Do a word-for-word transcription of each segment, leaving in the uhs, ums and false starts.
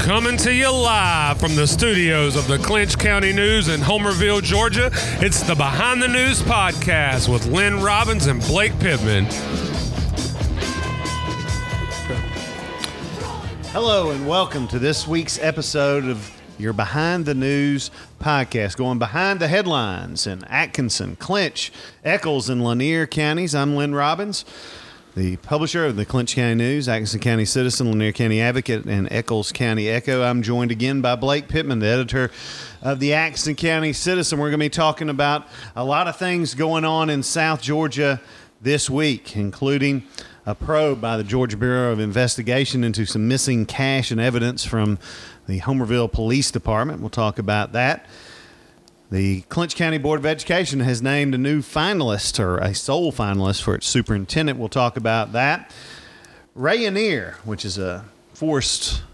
Coming to you live from the studios of the Clinch County News in Homerville, Georgia, it's the Behind the News podcast with Lynn Robbins and Blake Pittman. Hello and welcome to this week's episode of your Behind the News podcast, going behind the headlines in Atkinson, Clinch, Eccles, and Lanier counties. I'm Lynn Robbins, the publisher of the Clinch County News, Atkinson County Citizen, Lanier County Advocate, and Eccles County Echo. I'm joined again by Blake Pittman, the editor of the Atkinson County Citizen. We're going to be talking about a lot of things going on in South Georgia this week, including a probe by the Georgia Bureau of Investigation into some missing cash and evidence from the Homerville Police Department. We'll talk about that. The Clinch County Board of Education has named a new finalist, or a sole finalist, for its superintendent. We'll talk about that. Rayonier, which is a forest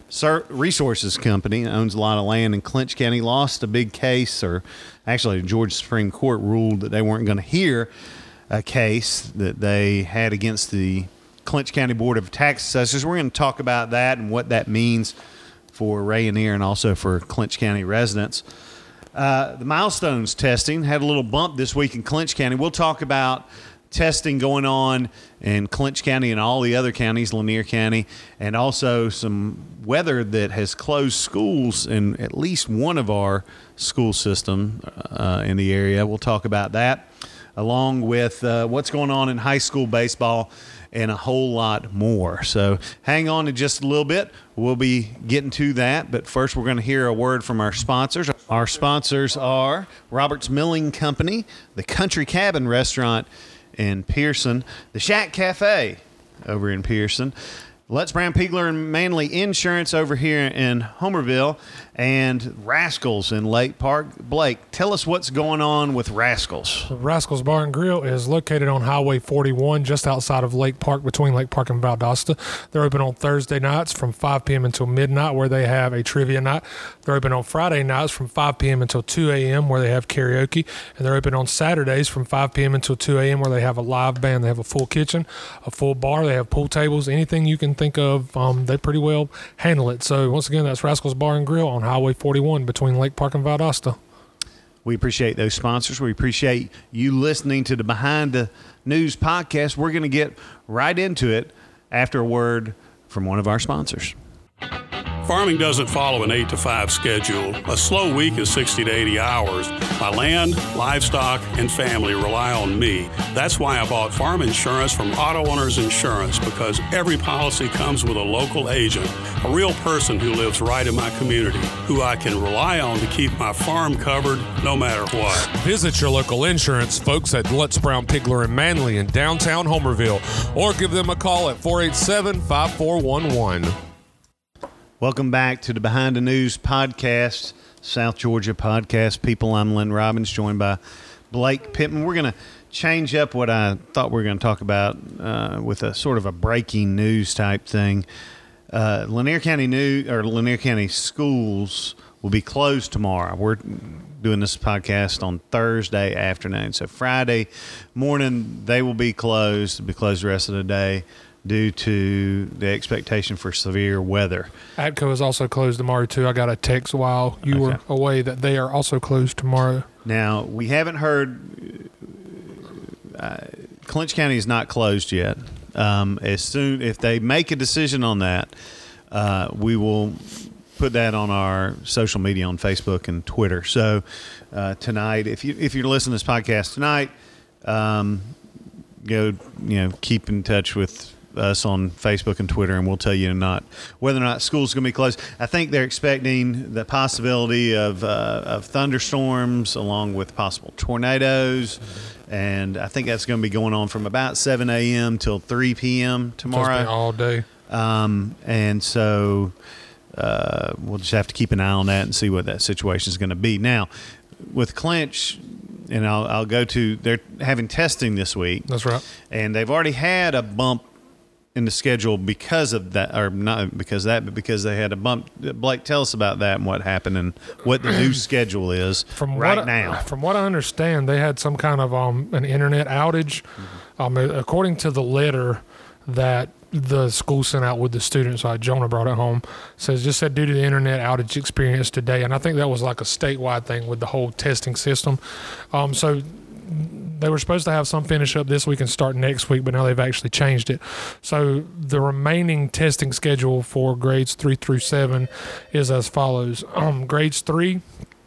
resources company, owns a lot of land in Clinch County, lost a big case, or actually the Georgia Supreme Court ruled that they weren't going to hear a case that they had against the Clinch County Board of Tax Assessors. We're going to talk about that and what that means for Rayonier and also for Clinch County residents. Uh, the milestones testing had a little bump this week in Clinch County. We'll talk about testing going on in Clinch County and all the other counties, Lanier County, and also some weather that has closed schools in at least one of our school system uh, in the area. We'll talk about that, along with uh, what's going on in high school baseball and a whole lot more. So hang on in just a little bit. We'll be getting to that. But first, we're going to hear a word from our sponsors. Our sponsors are Roberts Milling Company, the Country Cabin Restaurant in Pearson, the Shack Cafe over in Pearson, Let's Brown Pigler and Manley Insurance over here in Homerville, and Rascals in Lake Park. Blake, tell us what's going on with Rascals. Rascals Bar and Grill is located on Highway forty-one, just outside of Lake Park, between Lake Park and Valdosta. They're open on Thursday nights from five p.m. until midnight, where they have a trivia night. They're open on Friday nights from five p.m. until two a.m., where they have karaoke. And they're open on Saturdays from five p.m. until two a.m., where they have a live band. They have a full kitchen, a full bar. They have pool tables, anything you can think of. Um, they pretty well handle it. So once again, that's Rascals Bar and Grill on Highway forty-one between Lake Park and Valdosta. We appreciate those sponsors. We appreciate you listening to the Behind the News podcast. We're going to get right into it after a word from one of our sponsors. Farming doesn't follow an eight to five schedule. A slow week is sixty to eighty hours. My land, livestock, and family rely on me. That's why I bought farm insurance from Auto Owners Insurance, because every policy comes with a local agent, a real person who lives right in my community, who I can rely on to keep my farm covered no matter what. Visit your local insurance folks at Let's Brown Pigler and Manley in downtown Homerville, or give them a call at four eight seven, five four one one. Welcome back to the Behind the News podcast, South Georgia podcast. People, I'm Lynn Robbins, joined by Blake Pittman. We're going to change up what I thought we were going to talk about uh, with a sort of a breaking news type thing. Uh, Lanier County New or Lanier County schools will be closed tomorrow. We're doing this podcast on Thursday afternoon, so Friday morning they will be closed. They'll be closed the rest of the day due to the expectation for severe weather. ATCO is also closed tomorrow, too. I got a text while you okay. were away that they are also closed tomorrow. Now, we haven't heard uh, – Clinch County is not closed yet. Um, as soon if they make a decision on that, uh, we will put that on our social media on Facebook and Twitter. So uh, tonight, if, you, if you're listening to this podcast tonight, um, go, you know, keep in touch with us on Facebook and Twitter, and we'll tell you not whether or not school's going to be closed. I think they're expecting the possibility of uh, of thunderstorms along with possible tornadoes, and I think that's going to be going on from about seven a.m. till three p.m. tomorrow. All day. Um, and so uh, we'll just have to keep an eye on that and see what that situation is going to be. Now, with Clinch, and I'll, I'll go to, they're having testing this week. That's right. And they've already had a bump in the schedule because of that, or not because of that, but because they had a bump. Blake, tell us about that and what happened and what the new schedule is from right what now. I, from what I understand, they had some kind of um, an internet outage. Mm-hmm. Um, according to the letter that the school sent out with the students. Uh, Jonah brought it home. Says just said due to the internet outage experience today, and I think that was like a statewide thing with the whole testing system. Um, so they were supposed to have some finish up this week and start next week, but now they've actually changed it. So the remaining testing schedule for grades three through seven is as follows. Um, grades three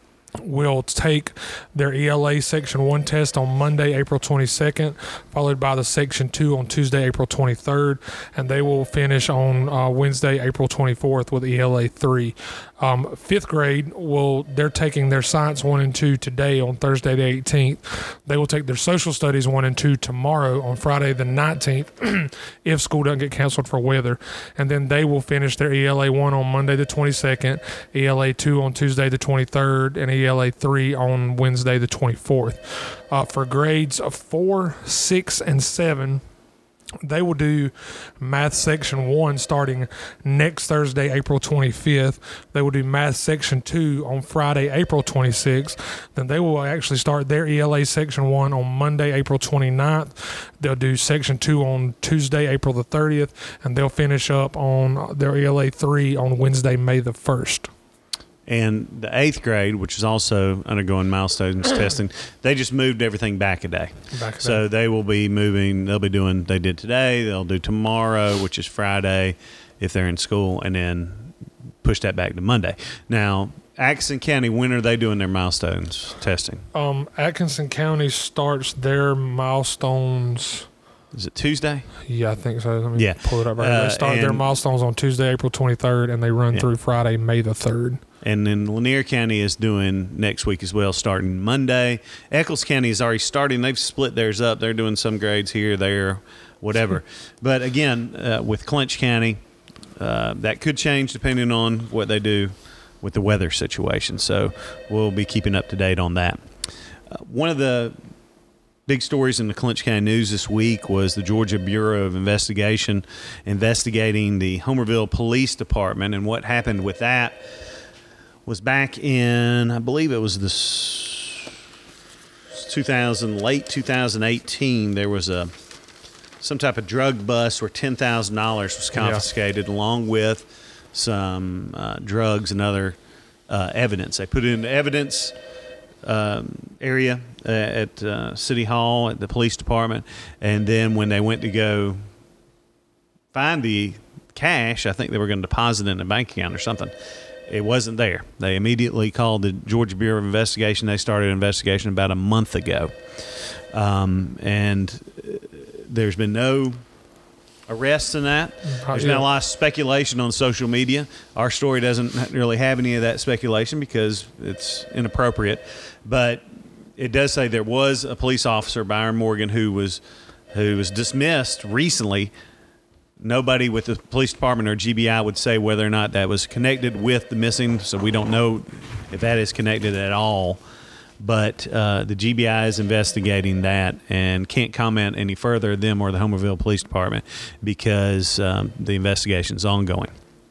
will take their E L A Section one test on Monday, April twenty-second, followed by the Section two on Tuesday, April twenty-third, and they will finish on uh, Wednesday, April twenty-fourth with E L A three. Um, fifth grade, will they're taking their Science one and two today on Thursday the eighteenth. They will take their Social Studies one and two tomorrow on Friday the nineteenth if school doesn't get canceled for weather. And then they will finish their E L A one on Monday the twenty-second, E L A two on Tuesday the twenty-third, and E L A three on Wednesday the twenty-fourth. Uh, for grades four, six, and seven, they will do Math Section one starting next Thursday, April twenty-fifth. They will do Math Section two on Friday, April twenty-sixth. Then they will actually start their E L A Section one on Monday, April twenty-ninth. They'll do Section two on Tuesday, April the thirtieth, and they'll finish up on their E L A three on Wednesday, May the first. And the eighth grade, which is also undergoing milestones testing, they just moved everything back a day. Back a so day. they will be moving, they'll be doing, they did today, they'll do tomorrow, which is Friday, if they're in school, and then push that back to Monday. Now, Atkinson County, when are they doing their milestones testing? Um, Atkinson County starts their milestones. Is it Tuesday? Yeah, I think so. Let me Yeah. pull it up right Uh, now. They start their and- milestones on Tuesday, April twenty-third, and they run Yeah. through Friday, May the third. And then Lanier County is doing next week as well, starting Monday. Eccles County is already starting. They've split theirs up. They're doing some grades here, there, whatever. But again, uh, with Clinch County, uh, that could change depending on what they do with the weather situation. So we'll be keeping up to date on that. Uh, one of the big stories in the Clinch County News this week was the Georgia Bureau of Investigation investigating the Homerville Police Department, and what happened with that was back in, I believe it was this two thousand, late two thousand eighteen, there was a some type of drug bust where ten thousand dollars was confiscated, yeah. along with some uh, drugs and other uh, evidence. They put it in the evidence um, area uh, at uh, City Hall, at the police department, and then when they went to go find the cash, I think they were going to deposit it in a bank account or something. It wasn't there. They immediately called the Georgia Bureau of Investigation. They started an investigation about a month ago. Um, and there's been no arrests in that. There's been a lot of speculation on social media. Our story doesn't really have any of that speculation because it's inappropriate. But it does say there was a police officer, Byron Morgan, who was who was dismissed recently. Nobody with the police department or G B I would say whether or not that was connected with the missing, so we don't know if that is connected at all. But uh, the G B I is investigating that and can't comment any further, them or the Homerville Police Department, because um, the investigation is ongoing.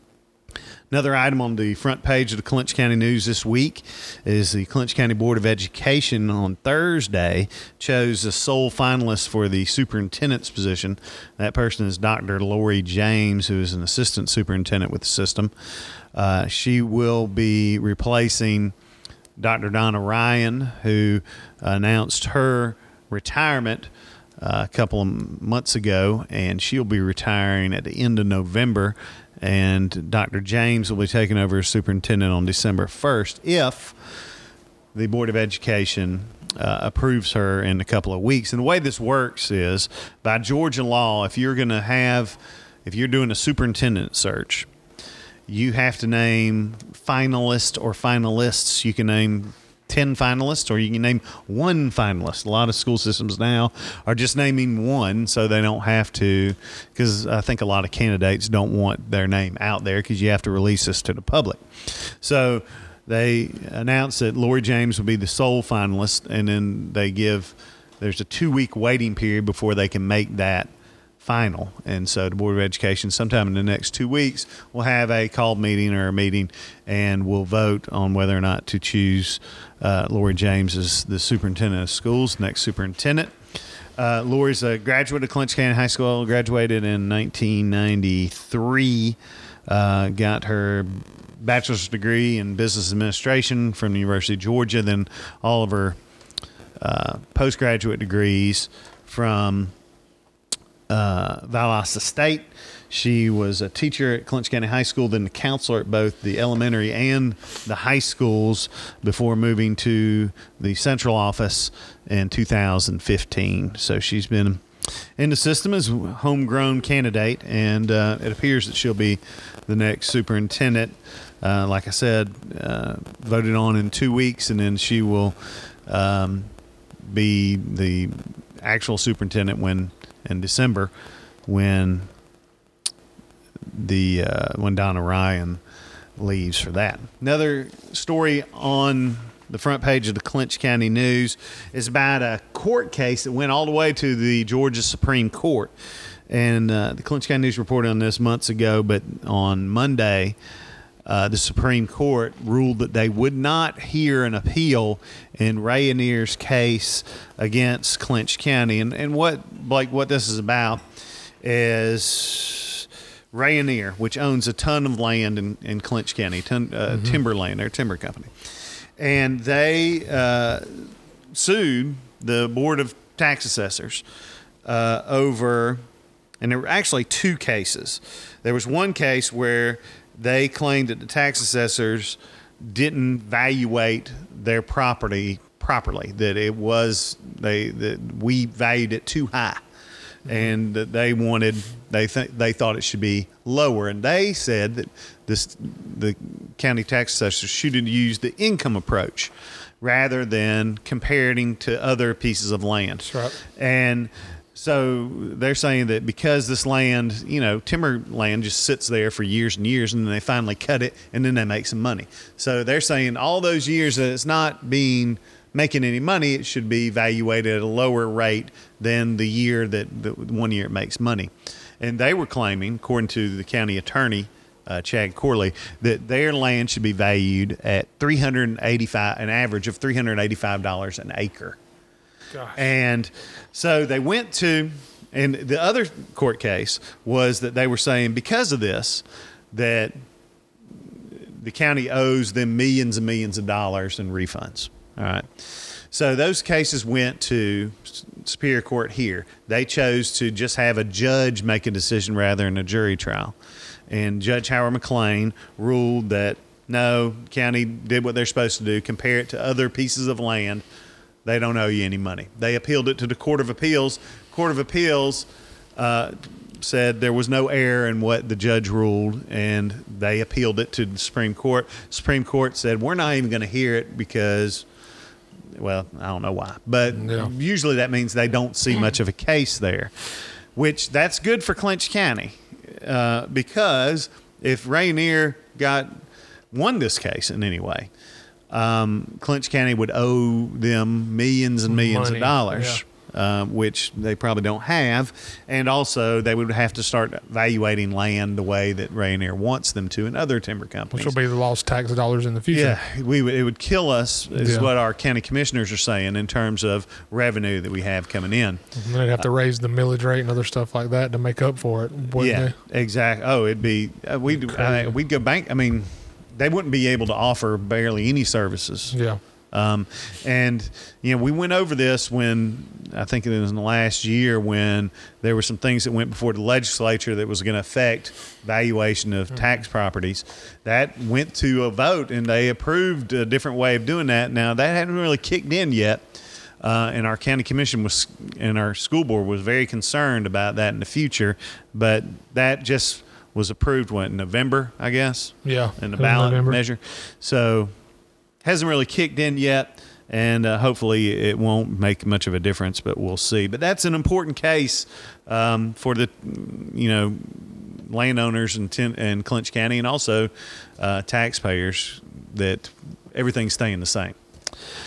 Another item on the front page of the Clinch County News this week is the Clinch County Board of Education on Thursday chose a sole finalist for the superintendent's position. That person is Doctor Lori James, who is an assistant superintendent with the system. Uh, she will be replacing Doctor Donna Ryan, who announced her retirement uh, a couple of months ago, and she'll be retiring at the end of November. And Doctor James will be taking over as superintendent on December first if the Board of Education uh, approves her in a couple of weeks. And the way this works is, by Georgia law, if you're going to have, if you're doing a superintendent search, you have to name finalists or finalists. You can name ten finalists, or you can name one finalist. A lot of school systems now are just naming one, so they don't have to, because I think a lot of candidates don't want their name out there because you have to release this to the public. So they announced that Lori James will be the sole finalist, and then they give, there's a two-week waiting period before they can make that final. And so the Board of Education sometime in the next two weeks will have a called meeting or a meeting, and we'll vote on whether or not to choose uh, Lori James as the superintendent of schools, next superintendent. Uh, Lori's a graduate of Clinch County High School, graduated in nineteen ninety-three, uh, got her bachelor's degree in business administration from the University of Georgia, then all of her uh, postgraduate degrees from uh, Valdosta State. She was a teacher at Clinch County High School, then the counselor at both the elementary and the high schools before moving to the central office in two thousand fifteen. So she's been in the system as a homegrown candidate, and uh, it appears that she'll be the next superintendent. Uh, like I said, uh, voted on in two weeks, and then she will um, be the actual superintendent when in December when the uh, when Donna Ryan leaves for that. Another story on the front page of the Clinch County News is about a court case that went all the way to the Georgia Supreme Court. And uh, the Clinch County News reported on this months ago, but on Monday, uh, the Supreme Court ruled that they would not hear an appeal in Rayonier's case against Clinch County. And, and what, Blake, what this is about is Rayonier, which owns a ton of land in, in Clinch County, ton, uh, mm-hmm. timberland, they're a timber company. And they uh, sued the Board of Tax Assessors uh, over, and there were actually two cases. There was one case where they claimed that the tax assessors didn't valuate their property properly, that it was, they that we valued it too high. And that they wanted, they th- they thought it should be lower, and they said that this the county tax assessors should use the income approach rather than comparing to other pieces of land. That's right. And so they're saying that because this land, you know, timber land just sits there for years and years, and then they finally cut it, and then they make some money. So they're saying all those years that it's not being making any money, it should be evaluated at a lower rate than the year that the one year it makes money. And they were claiming, according to the county attorney, uh, Chad Corley, that their land should be valued at three hundred eighty-five, an average of three hundred eighty-five dollars an acre. Gosh. And so they went to, and the other court case was that they were saying because of this, that the county owes them millions and millions of dollars in refunds. All right. So those cases went to Superior Court here. They chose to just have a judge make a decision rather than a jury trial. And Judge Howard McLean ruled that no, county did what they're supposed to do, compare it to other pieces of land. They don't owe you any money. They appealed it to the Court of Appeals. Court of Appeals uh, said there was no error in what the judge ruled, and they appealed it to the Supreme Court. Supreme Court said, we're not even going to hear it because, well, I don't know why. But yeah. Usually that means they don't see much of a case there, which that's good for Clinch County uh, because if Rayonier got won this case in any way, um, Clinch County would owe them millions and millions Money. of dollars. Yeah. Um, which they probably don't have, and also they would have to start evaluating land the way that Rayonier wants them to, and other timber companies. Which will be the lost tax dollars in the future. Yeah, we would, it would kill us, is yeah. what our county commissioners are saying in terms of revenue that we have coming in. And they'd have to raise the millage rate and other stuff like that to make up for it. Yeah, they? exactly. Oh, it'd be uh, we'd uh, we'd go bank. I mean, they wouldn't be able to offer barely any services. Yeah. Um, and, you know, we went over this when, I think it was in the last year when there were some things that went before the legislature that was going to affect valuation of tax properties. That went to a vote, and they approved a different way of doing that. Now, that hadn't really kicked in yet. Uh, and our county commission was, and our school board was very concerned about that in the future. But that just was approved, what, in November, I guess? Yeah. In the ballot measure. So hasn't really kicked in yet, and uh, hopefully it won't make much of a difference, but we'll see. But that's an important case um, for the, you know, landowners in, Ten- in Clinch County, and also uh, taxpayers, that everything's staying the same.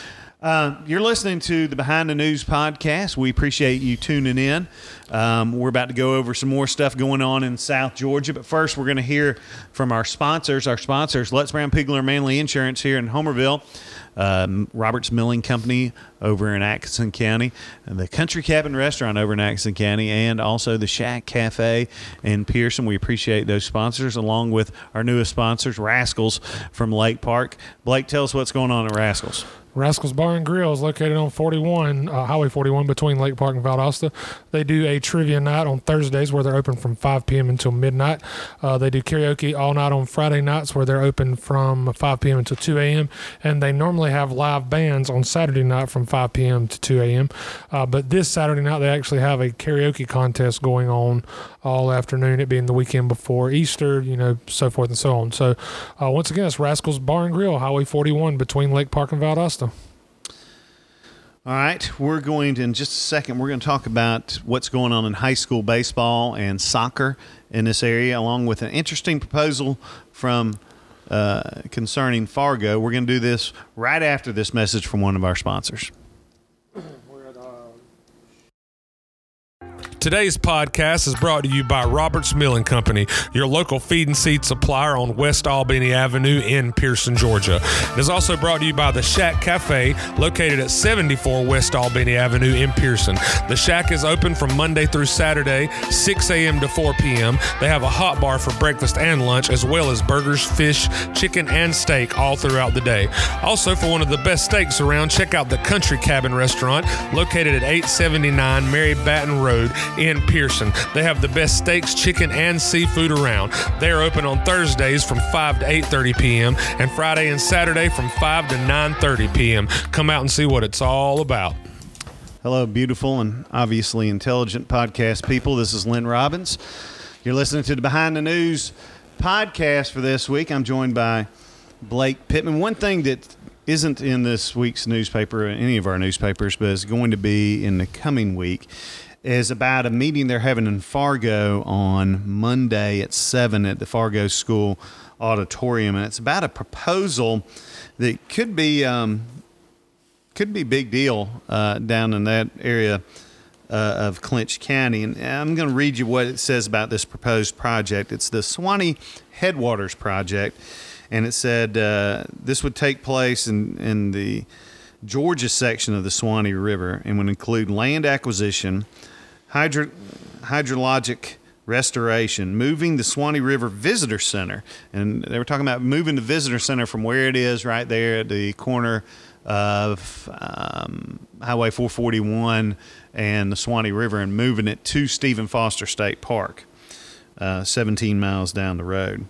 Uh, you're listening to the Behind the News podcast. We appreciate you tuning in. Um, we're about to go over some more stuff going on in South Georgia, but first we're going to hear from our sponsors. Our sponsors, Lutz Brown Pigler Manley Insurance here in Homerville, um, Roberts Milling Company over in Atkinson County, and the Country Cabin Restaurant over in Atkinson County, and also the Shack Cafe in Pearson. We appreciate those sponsors, along with our newest sponsors, Rascals from Lake Park. Blake, tell us what's going on at Rascals. Rascals Bar and Grill is located on forty-one, uh, Highway forty-one between Lake Park and Valdosta. They do a trivia night on Thursdays where they're open from five p.m. until midnight. Uh, they do karaoke all night on Friday nights where they're open from five p.m. until two a.m. And they normally have live bands on Saturday night from five p.m. to two a.m. Uh, but this Saturday night they actually have a karaoke contest going on all afternoon, it being the weekend before Easter, you know, so forth and so on. So uh, once again, it's Rascals Bar and Grill, Highway forty-one between Lake Park and Valdosta. All right, we're going to, in just a second, we're going to talk about what's going on in high school baseball and soccer in this area, along with an interesting proposal from uh, concerning Fargo. We're going to do this right after this message from one of our sponsors. Today's podcast is brought to you by Roberts Milling Company, your local feed and seed supplier on West Albany Avenue in Pearson, Georgia. It is also brought to you by the Shack Cafe, located at seventy-four West Albany Avenue in Pearson. The Shack is open from Monday through Saturday, six a.m. to four p.m. They have a hot bar for breakfast and lunch, as well as burgers, fish, chicken, and steak all throughout the day. Also, for one of the best steaks around, check out the Country Cabin Restaurant, located at eight seventy-nine Mary Batten Road in Pearson. They have the best steaks, chicken, and seafood around. They are open on Thursdays from five to eight thirty p.m. and Friday and Saturday from five to nine thirty p.m. Come out and see what it's all about. Hello, beautiful and obviously intelligent podcast people. This is Lynn Robbins. You're listening to the Behind the News podcast for this week. I'm joined by Blake Pittman. One thing that isn't in this week's newspaper, any of our newspapers, but is going to be in the coming week, is about a meeting they're having in Fargo on Monday at seven at the Fargo School Auditorium. And it's about a proposal that could be um, could be a big deal uh, down in that area uh, of Clinch County. And I'm going to read you what it says about this proposed project. It's the Suwannee Headwaters Project. And it said uh, this would take place in, in the Georgia section of the Suwannee River and would include land acquisition, Hydro, hydrologic restoration, moving the Suwannee River Visitor Center. And they were talking about moving the Visitor Center from where it is right there at the corner of um, Highway four forty-one and the Suwannee River and moving it to Stephen Foster State Park, uh, seventeen miles down the road.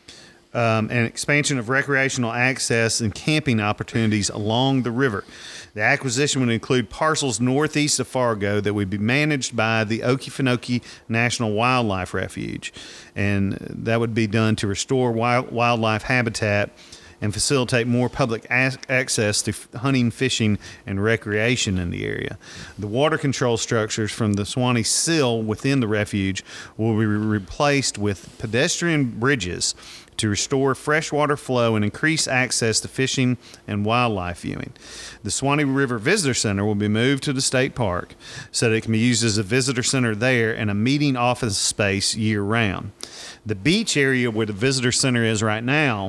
Um, and expansion of recreational access and camping opportunities along the river. The acquisition would include parcels northeast of Fargo that would be managed by the Okefenokee National Wildlife Refuge. And that would be done to restore wild, wildlife habitat and facilitate more public ac- access to f- hunting, fishing, and recreation in the area. The water control structures from the Suwannee Sill within the refuge will be re- replaced with pedestrian bridges to restore freshwater flow and increase access to fishing and wildlife viewing. The Suwannee River Visitor Center will be moved to the state park so that it can be used as a visitor center there and a meeting office space year-round. The beach area where the visitor center is right now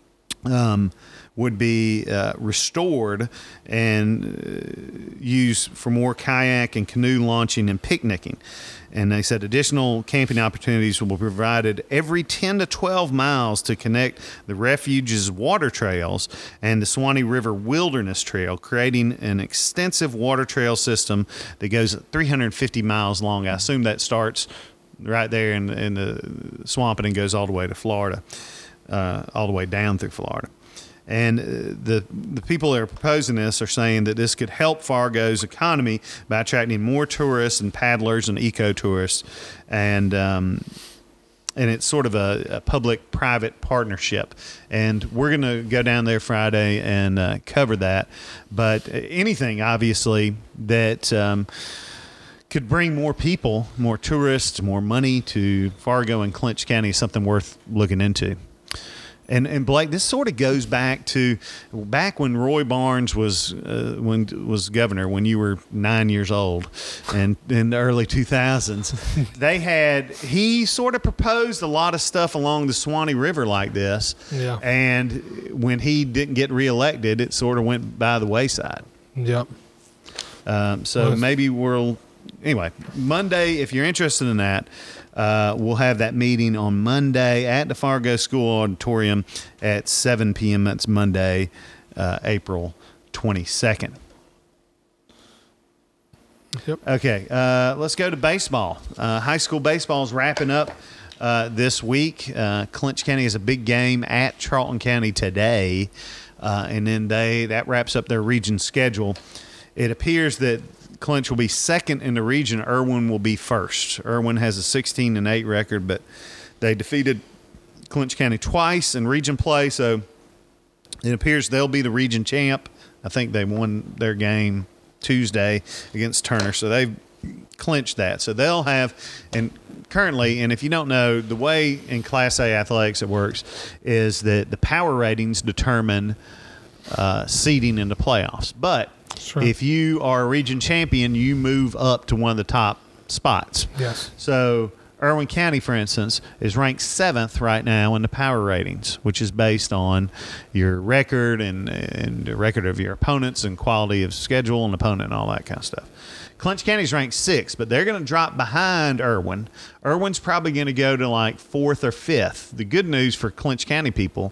um, would be uh, restored and uh, used for more kayak and canoe launching and picnicking. And they said additional camping opportunities will be provided every ten to twelve miles to connect the refuge's water trails and the Suwannee River Wilderness Trail, creating an extensive water trail system that goes three hundred fifty miles long. I assume that starts right there in, in the swamp and goes all the way to Florida, uh, all the way down through Florida. And the the people that are proposing this are saying that this could help Fargo's economy by attracting more tourists and paddlers and eco-tourists. And um, and it's sort of a, a public-private partnership. And we're going to go down there Friday and uh, cover that. But anything, obviously, that um, could bring more people, more tourists, more money to Fargo and Clinch County is something worth looking into. And and Blake, this sort of goes back to back when Roy Barnes was uh, when was governor, when you were nine years old, and in the early two thousands, they had he sort of proposed a lot of stuff along the Suwannee River like this. Yeah. And when he didn't get reelected, it sort of went by the wayside. Yep. Um, so Well, maybe we'll anyway Monday, if you're interested in that. Uh, we'll have that meeting on Monday at the Fargo School Auditorium at seven p.m. That's Monday, uh, April twenty-second. Yep. Okay, uh, let's go to baseball. Uh, high school baseball is wrapping up uh, this week. Uh, Clinch County has a big game at Charlton County today, uh, and then they that wraps up their region schedule. It appears that Clinch will be second in the region. Irwin will be first. Irwin has a sixteen and eight record, but they defeated Clinch County twice in region play, so it appears they'll be the region champ. I think they won their game Tuesday against Turner, so they've clinched that. So they'll have, and currently, and if you don't know, the way in Class A athletics it works is that the power ratings determine uh, seeding in the playoffs. But Sure. if you are a region champion, you move up to one of the top spots. Yes. So Irwin County, for instance, is ranked seventh right now in the power ratings, which is based on your record and, and the record of your opponents and quality of schedule and opponent and all that kind of stuff. Clinch County is ranked sixth, but they're going to drop behind Irwin. Irwin's probably going to go to like fourth or fifth. The good news for Clinch County people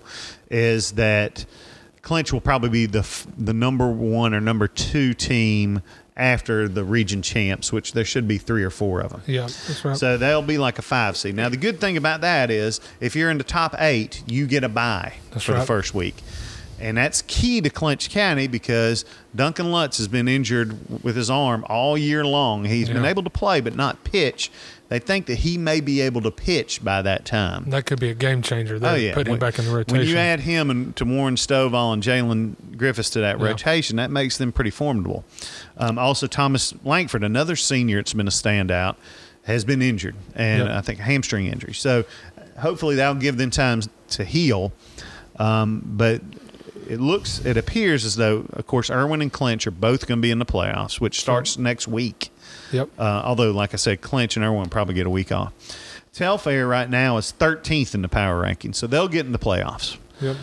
is that Clinch will probably be the the number one or number two team after the region champs, which there should be three or four of them. Yeah, that's right. So they'll be like a five seed. Now, the good thing about that is if you're in the top eight, you get a bye That's for right. the first week. And that's key to Clinch County because Duncan Lutz has been injured with his arm all year long. He's been Yeah. able to play but not pitch. They think that he may be able to pitch by that time. That could be a game changer. They Oh, yeah. put him When- back in the rotation. When you add him and to Warren Stovall and Jalen Griffiths to that Yeah. rotation, that makes them pretty formidable. Um, also, Thomas Langford, another senior that's been a standout, has been injured, and Yep. I think a hamstring injury. So hopefully that'll give them time to heal. Um, but it looks, it appears as though, of course, Irwin and Clinch are both going to be in the playoffs, which starts next week. Yep. Uh, although, like I said, Clinch and Irwin probably get a week off. Telfair right now is thirteenth in the power rankings, so they'll get in the playoffs. Yep.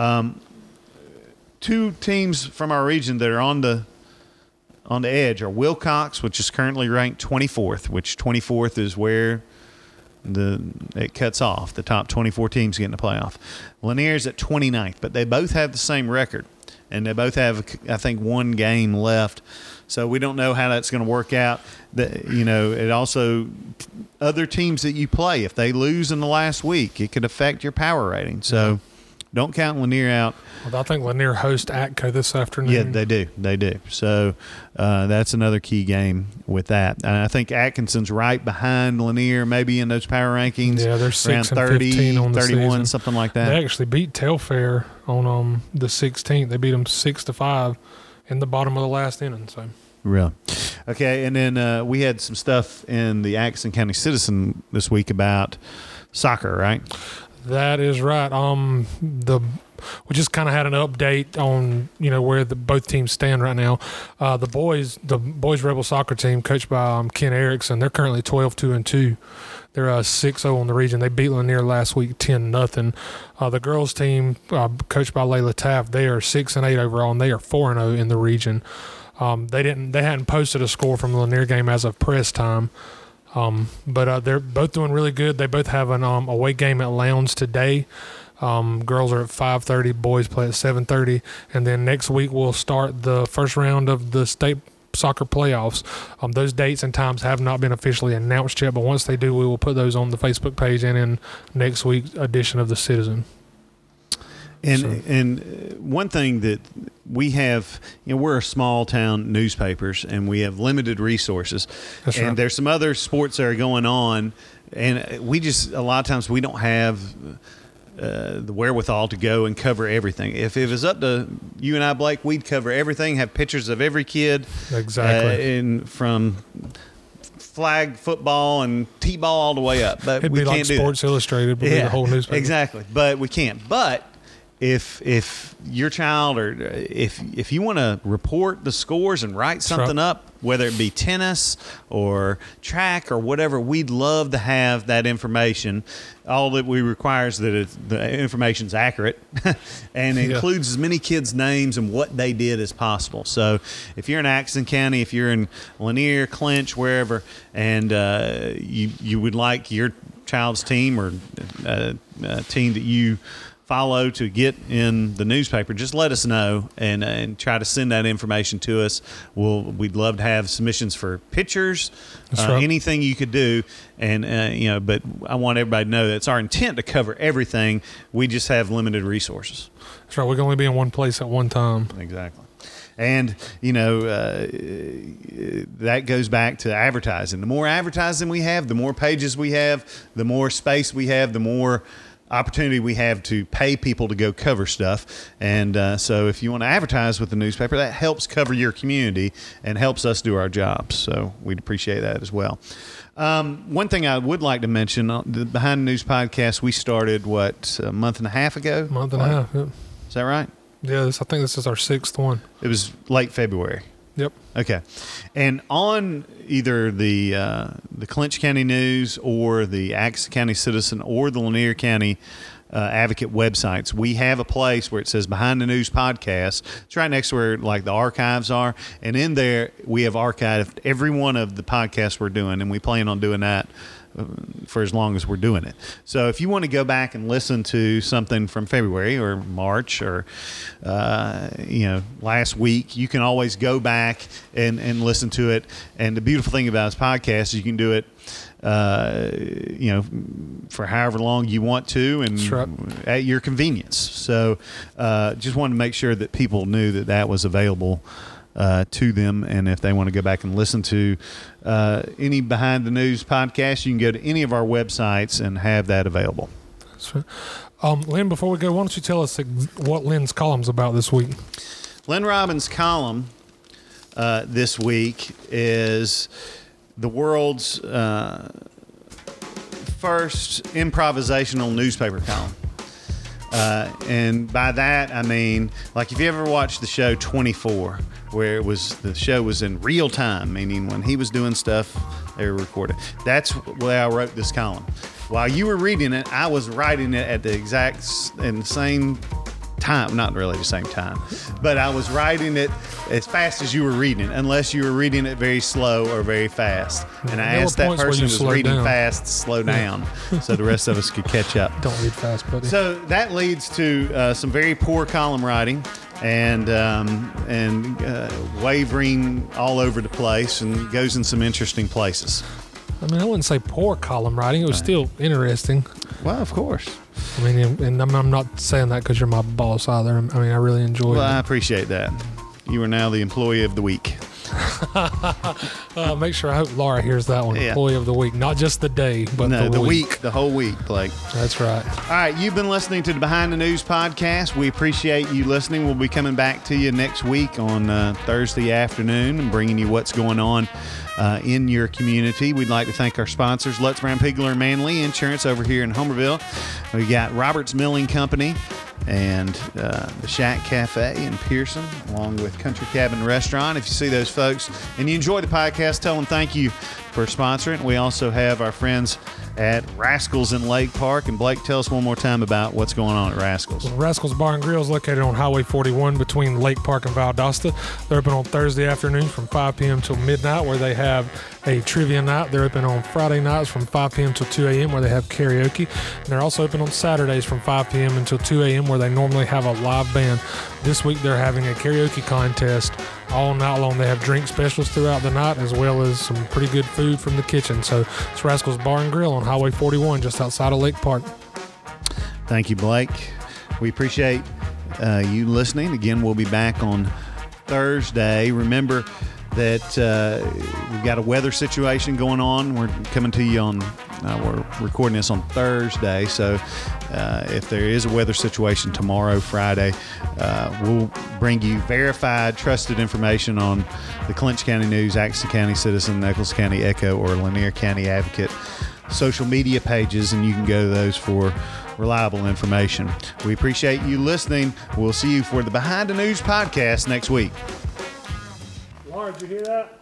Two teams from our region that are on the on the edge are Wilcox, which is currently ranked twenty-fourth, which twenty-fourth is where the it cuts off. The top twenty-four teams get in the playoff. Lanier's at twenty-ninth, but they both have the same record, and they both have, I think, one game left. So we don't know how that's going to work out. The, you know, it also other teams that you play, if they lose in the last week, it could affect your power rating. So don't count Lanier out. Well, I think Lanier hosts Atco this afternoon. Yeah, they do. They do. So uh, that's another key game with that. And I think Atkinson's right behind Lanier, maybe in those power rankings. Yeah, they're around six and thirty, fifteen on the thirty-one, season. something like that. They actually beat Telfair on um the sixteenth. They beat them six to five in the bottom of the last inning. So Really? Okay, and then uh, we had some stuff in the Atkinson County Citizen this week about soccer, right? that is right. Um, the we just kind of had an update on you know where the both teams stand right now. Uh, the boys, the boys Rebel soccer team, coached by um, Ken Erickson, they're currently twelve two and two. They're uh, six oh on the region. They beat Lanier last week ten nothing. Uh, the girls team, uh, coached by Layla Taft, they are six and eight overall, and they are four and oh in the region. Um, they didn't. They hadn't posted a score from the Lanier game as of press time, um, but uh, they're both doing really good. They both have an um, away game at Lowndes today. Um, girls are at five thirty. Boys play at seven thirty, and then next week we'll start the first round of the state soccer playoffs. Um, those dates and times have not been officially announced yet, but once they do, we will put those on the Facebook page and in next week's edition of the Citizen. And So- and one thing that we have, you know, we're a small town newspapers and we have limited resources. That's and right. there's some other sports that are going on, and we just a lot of times we don't have uh, the wherewithal to go and cover everything. If it was up to you and I, Blake, we'd cover everything, have pictures of every kid, Exactly. uh, in from flag football and t-ball all the way up. But It'd we be can't like do Sports that. Illustrated, but yeah, the whole newspaper. Exactly, but we can't. But if if your child or if if you want to report the scores and write something right. up, whether it be tennis or track or whatever, we'd love to have that information. All that we require is that it, the information's accurate and Yeah. includes as many kids' names and what they did as possible. So if you're in Atkinson County, if you're in Lanier, Clinch, wherever, and uh, you you would like your child's team or uh, a team that you follow to get in the newspaper, just let us know and and try to send that information to us. We'll we'd love to have submissions for pictures, uh, right. anything you could do, and uh, you know. But I want everybody to know that it's our intent to cover everything. We just have limited resources. That's right. We can only be in one place at one time. Exactly. And, you know, uh, that goes back to advertising. The more advertising we have, the more pages we have, the more space we have, the more opportunity we have to pay people to go cover stuff. And uh, so if you want to advertise with the newspaper, that helps cover your community and helps us do our jobs. So we'd appreciate that as well. Um, one thing I would like to mention, uh, the Behind the News podcast, we started, what, a month and a half ago? Month and a half. Yep. Is that right? Yeah, this, I think this is our sixth one. It was late February. Yep. Okay. And on either the uh, the Clinch County News or the Atkinson County Citizen or the Lanier County uh, Advocate websites, we have a place where it says Behind the News Podcast. It's right next to where like the archives are. And in there, we have archived every one of the podcasts we're doing, and we plan on doing that for as long as we're doing it. So if you want to go back and listen to something from February or March or uh, you know last week, you can always go back and, and listen to it. And the beautiful thing about this podcast is you can do it uh, you know for however long you want to and That's right. at your convenience. So uh, just wanted to make sure that people knew that that was available Uh, to them, and if they want to go back and listen to uh, any Behind the News podcast, you can go to any of our websites and have that available. That's right. Um, Lynn, before we go, why don't you tell us what Lynn's column's about this week? Lynn Robbins' column uh, this week is the world's uh, first improvisational newspaper column. Uh, and by that, I mean, like if you ever watched the show twenty-four, where it was the show was in real time, meaning when he was doing stuff, they were recorded. That's why I wrote this column. While you were reading it, I was writing it at the exact s- in the same time, not really the same time, but I was writing it as fast as you were reading it, unless you were reading it very slow or very fast. And I There were asked that points where person you who was slowed reading down. fast to slow down so the rest of us could catch up. Don't read fast, buddy. So that leads to uh, some very poor column writing and um, and uh, wavering all over the place, and goes in some interesting places. I mean, I wouldn't say poor column writing. It was still interesting. Well, of course. I mean, and, and I'm, I'm not saying that because you're my boss either. I mean, I really enjoyed Well, I it. appreciate that. You are now the employee of the week. Uh, make sure I hope Laura hears that one. Yeah. Employee of the week, not just the day, but No, the, the week. week, the whole week, Blake. That's right. All right, you've been listening to the Behind the News podcast. We appreciate you listening. We'll be coming back to you next week on uh, Thursday afternoon and bringing you what's going on uh, in your community. We'd like to thank our sponsors, Lutz Brown Pigler and Manley Insurance over here in Homerville. We got Roberts Milling Company and uh, the Shack Cafe in Pearson, along with Country Cabin Restaurant. If you see those folks and you enjoy the podcast, tell them thank you for sponsoring. We also have our friends at Rascals in Lake Park. And Blake, tell us one more time about what's going on at Rascals. Rascals Bar and Grill is located on Highway forty-one between Lake Park and Valdosta. They're open on Thursday afternoons from five p.m. till midnight, where they have a trivia night. They're open on Friday nights from five p.m. till two a.m. where they have karaoke. And they're also open on Saturdays from five p.m. until two a.m. where they normally have a live band. This week they're having a karaoke contest all night long. They have drink specials throughout the night, as well as some pretty good food from the kitchen. So it's Rascals Bar and Grill on Highway forty-one, just outside of Lake Park. Thank you, Blake. We appreciate uh, you listening. Again, we'll be back on Thursday. Remember, that uh, we've got a weather situation going on. We're coming to you on, uh, we're recording this on Thursday, so uh, if there is a weather situation tomorrow, Friday, uh, we'll bring you verified, trusted information on the Clinch County News, Atkinson County Citizen, Nicholas County Echo, or Lanier County Advocate social media pages, and you can go to those for reliable information. We appreciate you listening. We'll see you for the Behind the News podcast next week. Lauren, did you hear that?